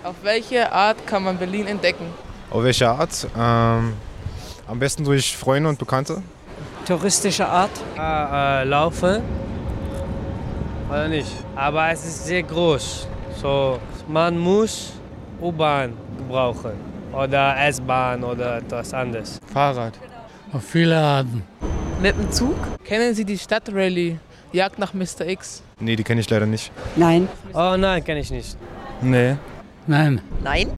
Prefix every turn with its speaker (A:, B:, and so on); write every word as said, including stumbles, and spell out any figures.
A: Auf welche Art kann man Berlin entdecken?
B: Auf welche Art? Ähm, am besten durch Freunde und Bekannte.
C: Touristische Art?
D: Äh, äh, laufen oder nicht. Aber es ist sehr groß. So, man muss U-Bahn brauchen oder S-Bahn oder etwas anderes.
E: Fahrrad.
F: Auf viele Arten.
G: Mit dem Zug?
A: Kennen Sie die Stadtrallye Jagd nach Mister X?
B: Nee, die kenne ich leider nicht.
C: Nein.
D: Oh nein, kenne ich nicht.
E: Nee.
F: Nein.
G: Nein?